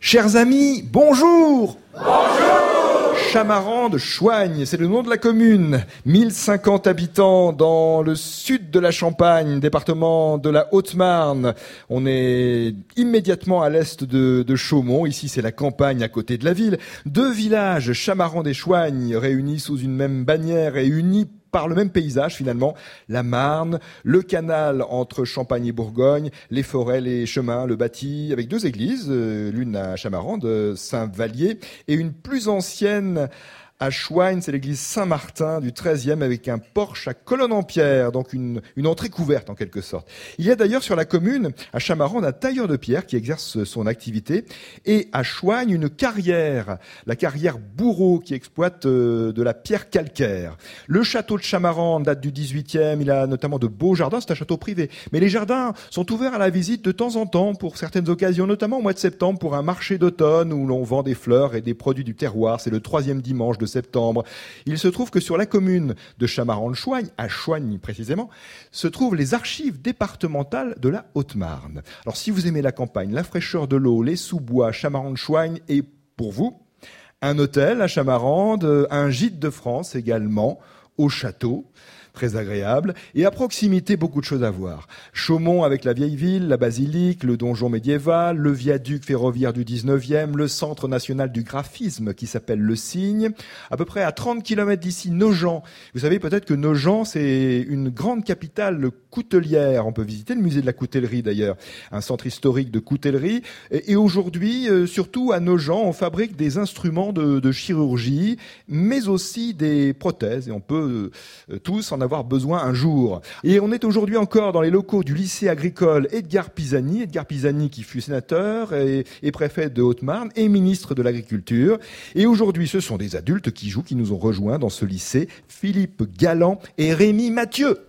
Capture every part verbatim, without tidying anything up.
Chers amis, bonjour. Bonjour. Chamarandes-Choignes, c'est le nom de la commune. mille cinquante habitants dans le sud de la Champagne, département de la Haute-Marne. On est immédiatement à l'est de, de Chaumont. Ici, c'est la campagne à côté de la ville. Deux villages, Chamarandes-et-Choignes, réunis sous une même bannière et unis par le même paysage finalement, la Marne, le canal entre Champagne et Bourgogne, les forêts, les chemins, le bâti, avec deux églises, euh, l'une à Chamarandes, Saint-Vallier, et une plus ancienne à Choignes, c'est l'église Saint-Martin du treizième avec un porche à colonne en pierre, donc une, une entrée couverte en quelque sorte. Il y a d'ailleurs sur la commune, à Chamarandes, un tailleur de pierre qui exerce son activité et à Choignes, une carrière, la carrière Bourreau qui exploite euh, de la pierre calcaire. Le château de Chamarandes date du dix-huitième, il a notamment de beaux jardins, c'est un château privé. Mais les jardins sont ouverts à la visite de temps en temps pour certaines occasions, notamment au mois de septembre pour un marché d'automne où l'on vend des fleurs et des produits du terroir. C'est le troisième dimanche de septembre. Il se trouve que sur la commune de Chamarandes-Choignes, à Choignes précisément, se trouvent les archives départementales de la Haute-Marne. Alors si vous aimez la campagne, la fraîcheur de l'eau, les sous-bois, Chamarandes-Choignes et pour vous, un hôtel à Chamarandes, un gîte de France également, au château. Très agréable. Et à proximité, beaucoup de choses à voir. Chaumont avec la vieille ville, la basilique, le donjon médiéval, le viaduc ferroviaire du dix-neuvième, le centre national du graphisme qui s'appelle Le Cygne. À peu près à trente kilomètres d'ici, Nogent. Vous savez peut-être que Nogent, c'est une grande capitale coutelière. On peut visiter le musée de la coutellerie d'ailleurs. Un centre historique de coutellerie. Et, et aujourd'hui, euh, surtout à Nogent, on fabrique des instruments de, de chirurgie, mais aussi des prothèses. Et on peut euh, tous en avoir avoir besoin un jour. Et on est aujourd'hui encore dans les locaux du lycée agricole Edgar Pisani, Edgar Pisani qui fut sénateur et, et préfet de Haute-Marne et ministre de l'Agriculture. Et aujourd'hui, ce sont des adultes qui jouent, qui nous ont rejoints dans ce lycée, Philippe Galland et Rémi Mathieu.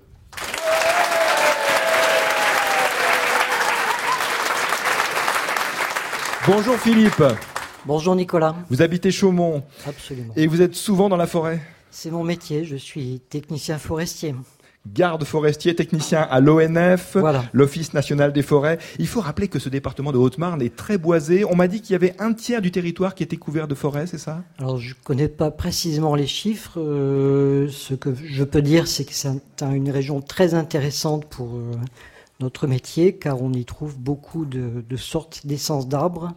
Bonjour Philippe. Bonjour Nicolas. Vous habitez Chaumont. Absolument. Et vous êtes souvent dans la forêt ? C'est mon métier, je suis technicien forestier. Garde forestier, technicien à l'O N F, voilà. l'Office national des forêts. Il faut rappeler que ce département de Haute-Marne est très boisé. On m'a dit qu'il y avait un tiers du territoire qui était couvert de forêts, c'est ça ? Alors je ne connais pas précisément les chiffres. Euh, ce que je peux dire, c'est que c'est un, une région très intéressante pour euh, notre métier, car on y trouve beaucoup de, de sortes d'essences d'arbres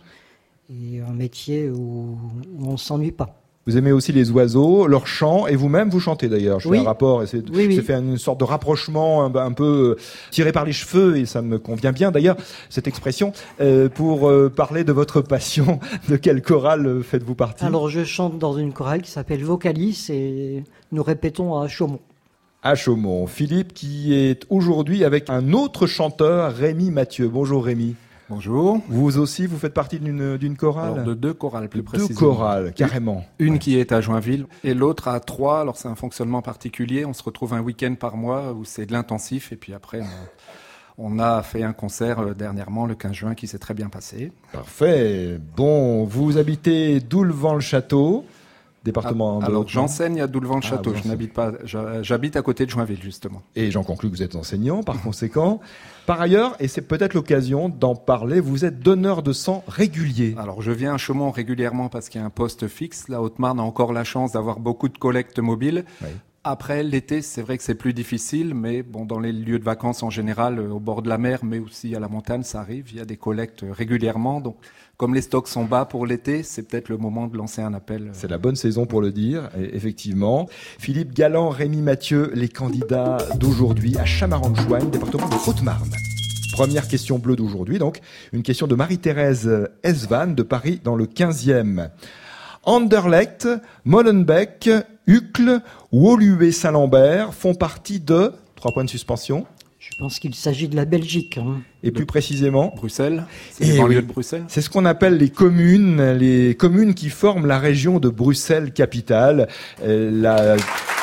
et un métier où, où on ne s'ennuie pas. Vous aimez aussi les oiseaux, leurs chants, et vous-même vous chantez d'ailleurs. Je oui. fais un rapport, et c'est, oui, oui. c'est fait une sorte de rapprochement un, un peu tiré par les cheveux, et ça me convient bien d'ailleurs, cette expression, euh, pour euh, parler de votre passion. De quelle chorale faites-vous partie ? Alors je chante dans une chorale qui s'appelle Vocalis, et nous répétons à Chaumont. À Chaumont. Philippe qui est aujourd'hui avec un autre chanteur, Rémi Mathieu. Bonjour Rémi. Bonjour. Vous aussi, vous faites partie d'une, d'une chorale ? Alors de deux chorales plus de précisément. Deux chorales, carrément. Une ouais. qui est à Joinville et l'autre à Troyes. Alors c'est un fonctionnement particulier. On se retrouve un week-end par mois où c'est de l'intensif et puis après on, on a fait un concert dernièrement le quinze juin qui s'est très bien passé. Parfait. Bon, vous habitez Doulevant-le-Château. Département ah, de alors Haute-Marne. j'enseigne à Doulevant-le-Château, ah, je n'habite pas, j'habite à côté de Joinville justement. Et j'en conclus que vous êtes enseignant par conséquent. Par ailleurs, et c'est peut-être l'occasion d'en parler, vous êtes donneur de sang régulier. Alors je viens à Chaumont régulièrement parce qu'il y a un poste fixe. La Haute-Marne a encore la chance d'avoir beaucoup de collectes mobiles. Oui. Après l'été, c'est vrai que c'est plus difficile, mais bon, dans les lieux de vacances en général, au bord de la mer, mais aussi à la montagne, ça arrive. Il y a des collectes régulièrement, donc comme les stocks sont bas pour l'été, c'est peut-être le moment de lancer un appel. C'est la bonne saison pour le dire, effectivement. Philippe Galland, Rémi Mathieu, les candidats d'aujourd'hui à Chamarandes-Choignes, département de Haute-Marne. Première question bleue d'aujourd'hui, donc une question de Marie-Thérèse Esvan de Paris dans le quinzième. Anderlecht, Molenbeek, Uccle, Woluwe-Saint-Lambert font partie de... Trois points de suspension. Je pense qu'il s'agit de la Belgique. Hein. Et plus précisément Bruxelles, c'est les banlieues oui, de Bruxelles. C'est ce qu'on appelle les communes, les communes qui forment la région de Bruxelles-Capitale. Euh, la,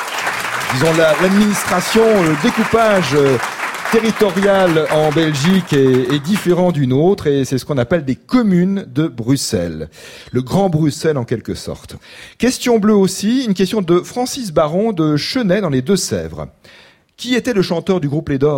disons la, l'administration, le découpage euh, territorial en Belgique est, est différent d'une autre et c'est ce qu'on appelle des communes de Bruxelles. Le Grand Bruxelles en quelque sorte. Question bleue aussi, une question de Francis Baron de Chenay dans les Deux-Sèvres. Qui était le chanteur du groupe Les Doors ?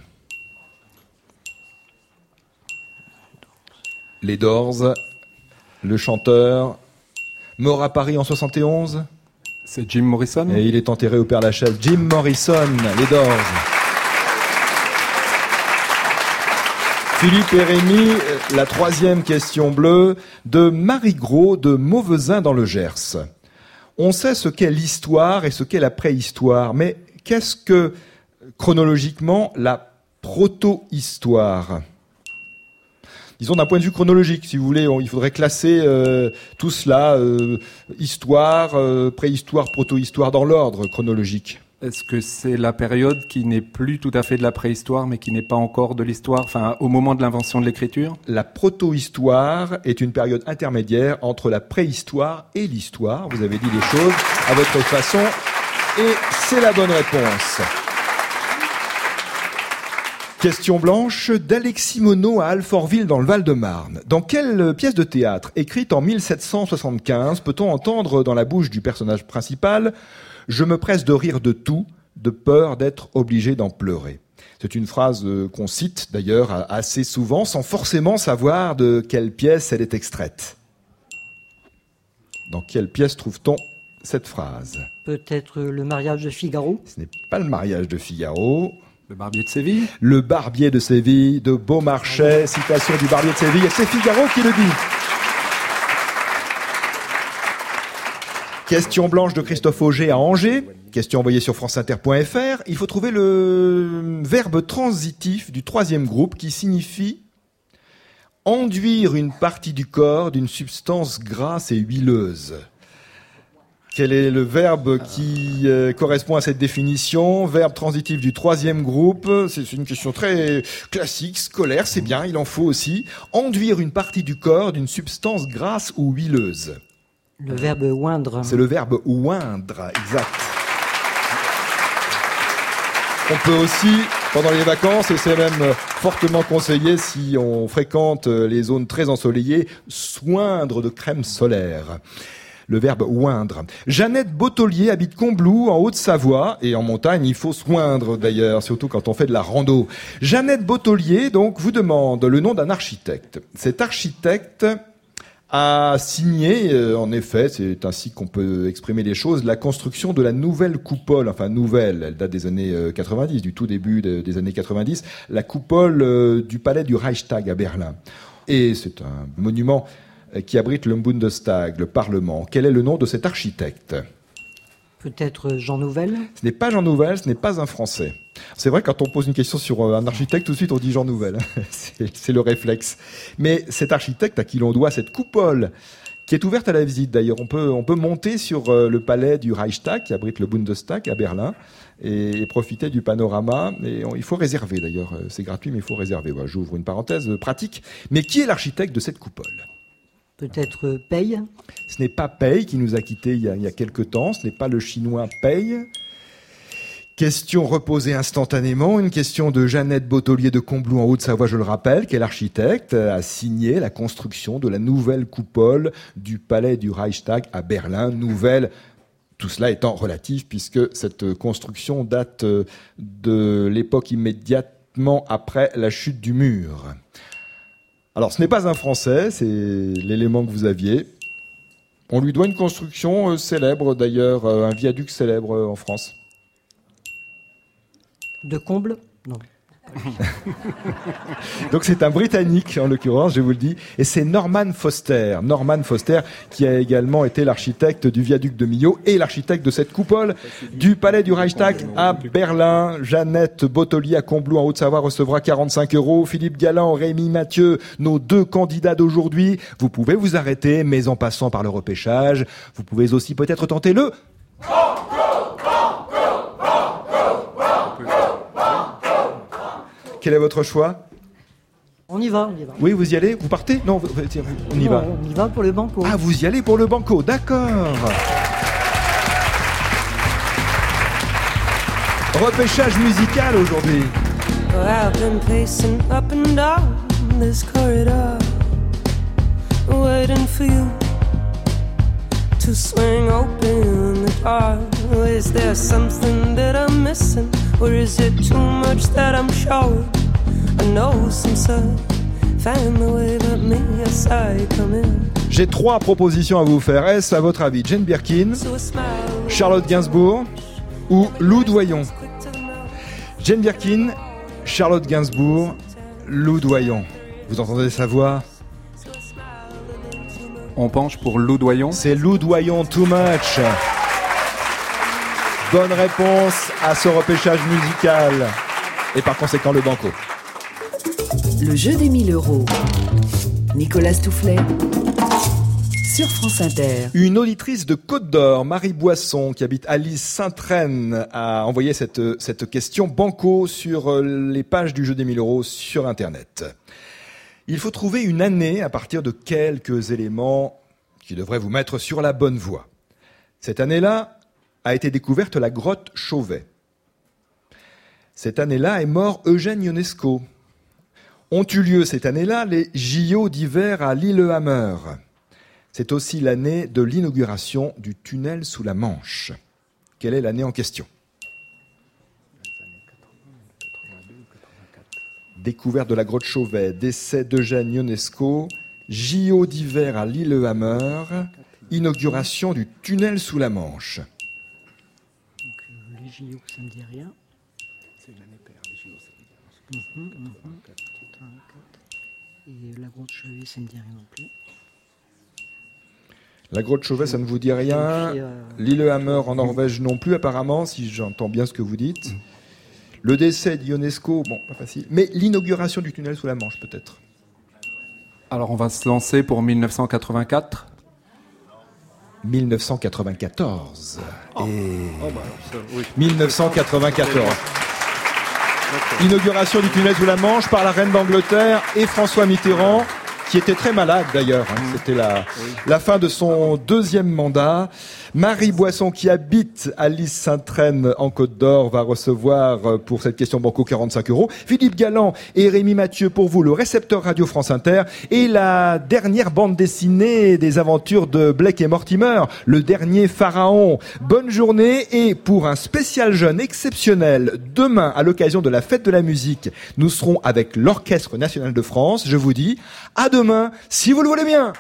Les Doors. Le chanteur, mort à Paris en soixante et onze. C'est Jim Morrison. Et il est enterré au Père-Lachaise. Jim Morrison, les Doors. Philippe et Rémi, la troisième question bleue de Marie Gros de Mauvezin dans le Gers. On sait ce qu'est l'histoire et ce qu'est la préhistoire, mais qu'est-ce que, chronologiquement, la proto-histoire ? Disons d'un point de vue chronologique, si vous voulez, on, il faudrait classer euh, tout cela, euh, histoire, euh, préhistoire, proto-histoire, dans l'ordre chronologique. Est-ce que c'est la période qui n'est plus tout à fait de la préhistoire, mais qui n'est pas encore de l'histoire, enfin, au moment de l'invention de l'écriture ? La proto-histoire est une période intermédiaire entre la préhistoire et l'histoire. Vous avez dit les choses à votre façon, et c'est la bonne réponse. Question blanche d'Alexis Monod à Alfortville dans le Val-de-Marne. Dans quelle pièce de théâtre, écrite en mille sept cent soixante-quinze, peut-on entendre dans la bouche du personnage principal « Je me presse de rire de tout, de peur d'être obligé d'en pleurer ». C'est une phrase qu'on cite d'ailleurs assez souvent, sans forcément savoir de quelle pièce elle est extraite. Dans quelle pièce trouve-t-on cette phrase ? Peut-être Le mariage de Figaro ? Ce n'est pas Le mariage de Figaro. Le Barbier de Séville ? Le Barbier de Séville, de Beaumarchais, citation du Barbier de Séville, et c'est Figaro qui le dit. Question blanche de Christophe Auger à Angers, question envoyée sur franceinter point f r. Il faut trouver le verbe transitif du troisième groupe qui signifie enduire une partie du corps d'une substance grasse et huileuse. Quel est le verbe qui euh, correspond à cette définition ? Verbe transitif du troisième groupe. C'est une question très classique, scolaire, c'est bien, il en faut aussi. Enduire une partie du corps d'une substance grasse ou huileuse. Le verbe oindre. C'est le verbe oindre, exact. On peut aussi, pendant les vacances, et c'est même fortement conseillé si on fréquente les zones très ensoleillées, soindre de crème solaire. Le verbe oindre. Jeannette Bottolier habite Combloux, en Haute-Savoie, et en montagne, il faut soindre d'ailleurs, surtout quand on fait de la rando. Jeannette Bottolier, donc, vous demande le nom d'un architecte. Cet architecte a signé, euh, en effet, c'est ainsi qu'on peut exprimer les choses, la construction de la nouvelle coupole, enfin nouvelle, elle date des années euh, quatre-vingt-dix, du tout début de, des années quatre-vingt-dix, la coupole euh, du palais du Reichstag à Berlin. Et c'est un monument qui abrite le Bundestag, le Parlement. Quel est le nom de cet architecte ? Peut-être Jean Nouvel ? Ce n'est pas Jean Nouvel, ce n'est pas un Français. C'est vrai, quand on pose une question sur un architecte, tout de suite on dit Jean Nouvel. c'est, c'est le réflexe. Mais cet architecte à qui l'on doit cette coupole, qui est ouverte à la visite d'ailleurs, on peut, on peut monter sur le palais du Reichstag, qui abrite le Bundestag à Berlin, et profiter du panorama. Et on, il faut réserver d'ailleurs, c'est gratuit, mais il faut réserver. Voilà, j'ouvre une parenthèse pratique. Mais qui est l'architecte de cette coupole ? Peut-être Paye ? Ce n'est pas Paye qui nous a quittés il y a, il y a quelque temps, ce n'est pas le chinois Paye. Question reposée instantanément, une question de Jeannette Bottolier de Combloux en Haute-Savoie, je le rappelle, quel architecte a signé la construction de la nouvelle coupole du palais du Reichstag à Berlin, nouvelle, tout cela étant relatif puisque cette construction date de l'époque immédiatement après la chute du mur. Alors, ce n'est pas un Français, c'est l'élément que vous aviez. On lui doit une construction euh, célèbre, d'ailleurs, euh, un viaduc célèbre euh, en France. De Comble ? Non. Donc c'est un Britannique, en l'occurrence, je vous le dis, et c'est Norman Foster. Norman Foster, qui a également été l'architecte du viaduc de Millau et l'architecte de cette coupole du palais du Reichstag à Berlin. Jeannette Bottolier à Combloux en Haute-Savoie recevra quarante-cinq euros. Philippe Galland, Rémi Mathieu, nos deux candidats d'aujourd'hui. Vous pouvez vous arrêter, mais en passant par le repêchage, vous pouvez aussi peut-être tenter le... Quel est votre choix ? On y va, on y va. Oui, vous y allez ? Vous partez ? Non, vous- on y Non, va. On y va pour le banco. Ah, vous y allez pour le banco, d'accord. Repêchage musical aujourd'hui. Oh, I've been pacing up and down this corridor, waiting for you to swing open the door. Is there something that I'm missing, or is it too much that I'm showing? I know some sun, find the way, but me, I saw you come in. J'ai trois propositions à vous faire. Est-ce, à votre avis, Jane Birkin, Charlotte Gainsbourg ou Lou Doyon? Jane Birkin, Charlotte Gainsbourg, Lou Doyon. Vous entendez sa voix? On penche pour Lou Doyon. C'est Lou Doyon, Too Much. Bonne réponse à ce repêchage musical. Et par conséquent, le banco. Le jeu des mille euros. Nicolas Stoufflet. Sur France Inter. Une auditrice de Côte d'Or, Marie Boisson, qui habite à Lys-Saint-Traine, a envoyé cette, cette question banco sur les pages du jeu des mille euros sur Internet. Il faut trouver une année à partir de quelques éléments qui devraient vous mettre sur la bonne voie. Cette année-là a été découverte la grotte Chauvet. Cette année-là est mort Eugène Ionesco. Ont eu lieu cette année-là les J O d'hiver à Lillehammer. C'est aussi l'année de l'inauguration du tunnel sous la Manche. Quelle est l'année en question? Découverte de la grotte Chauvet, décès d'Eugène Ionesco, J O d'hiver à Lillehammer, inauguration du tunnel sous la Manche. Donc, euh, les J O, ça ne me dit rien. C'est l'année paire, les J O, ça me dit rien. Mmh, mmh. Et la grotte Chauvet, ça ne me dit rien non plus. La grotte Chauvet, ça ne vous dit rien. Lillehammer en Norvège non plus, apparemment, si j'entends bien ce que vous dites. Le décès d'Ionesco, bon, pas facile. Mais l'inauguration du tunnel sous la Manche, peut-être. Alors, on va se lancer pour mille neuf cent quatre-vingt-quatre. mille neuf cent quatre-vingt-quatorze. Oh. Et... Oh bah, ça, oui. mille neuf cent quatre-vingt-quatorze. Inauguration du tunnel sous la Manche par la reine d'Angleterre et François Mitterrand, qui était très malade d'ailleurs. Hein. C'était la, oui. la fin de son deuxième mandat. Marie Boisson, qui habite à Lys-Saint-Traine en Côte d'Or, va recevoir pour cette question banco quarante-cinq euros. Philippe Galland et Rémi Mathieu, pour vous, le récepteur radio France Inter et la dernière bande dessinée des aventures de Blake et Mortimer, le dernier pharaon. Bonne journée, et pour un spécial jeune exceptionnel, demain, à l'occasion de la fête de la musique, nous serons avec l'Orchestre National de France. Je vous dis à demain, si vous le voulez bien.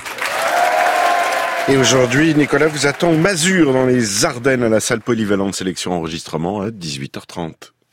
Et aujourd'hui, Nicolas vous attend au Mazur dans les Ardennes à la salle polyvalente sélection enregistrement à dix-huit heures trente.